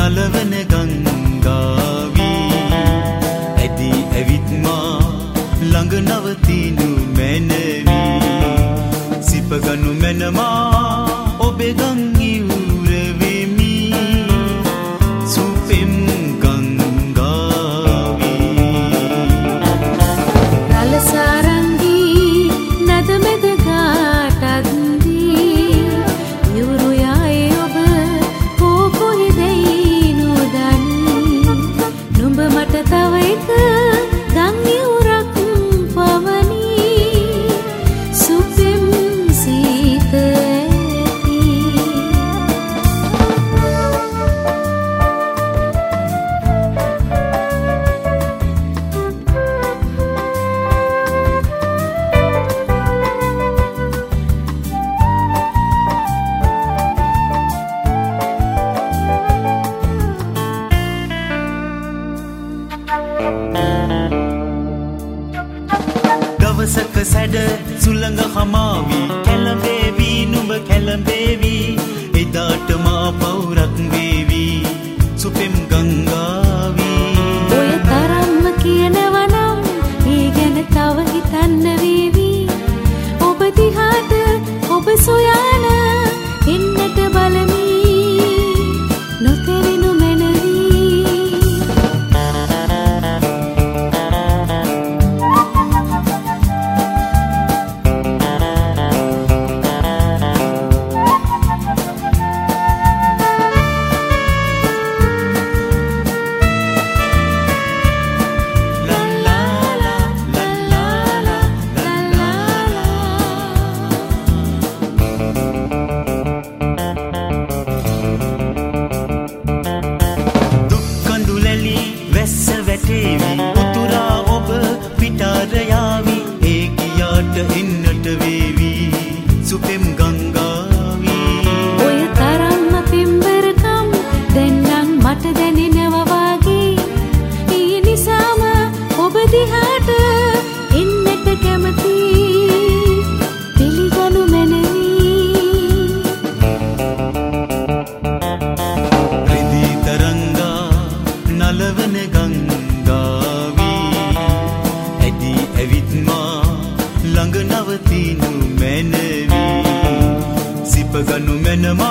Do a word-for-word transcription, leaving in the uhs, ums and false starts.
නලවන ගංගාවී ඇදී ඇවිත්මා ළඟ නවතිනු මැනවී සිපගනු මැනමා ඔබේ ගං ඉවුර වෙමි සුපෙම් ගංගාවී රලසාරංගී නද මෙද ගාටත්දී යුරු යායේ ඔබ කෝ කොහෙදැයි නොදනී නුඹ මට තව එක ගං ඉවුරක් පවනී සුපෙම් සීත දවසක සැඩ සුළඟ හමාවී කැළඹේවි නුඹ කැළඹේවි එදාට මා පවුරක් වේවි සුපෙම් ගංගාවී ඔය තරම්ම කියනවනම් ඒ ගැන තව හිතන්න වේවි ඔබ දිහාට ඔබ සොයාන එන්නට බලමි නොතෙරෙනු මැනවී උතුරා ඔබ පිටාර යාවි ඒ කියාට එන්නට වේවි සුපෙම් ගංගාවී ඔය තරම්ම පෙම්බරකම් දැන්නම් මට දැනෙනවා වාගේ ඒ නිසාම ඔබ දිහාට එන්නට කැමති පිළිගනු මැනවී රිදී තරංගා නලවන ගංගාවී ඇදී ඇවිත්මා ළඟ නවතිනු මැනවී සිපගනු මැනමා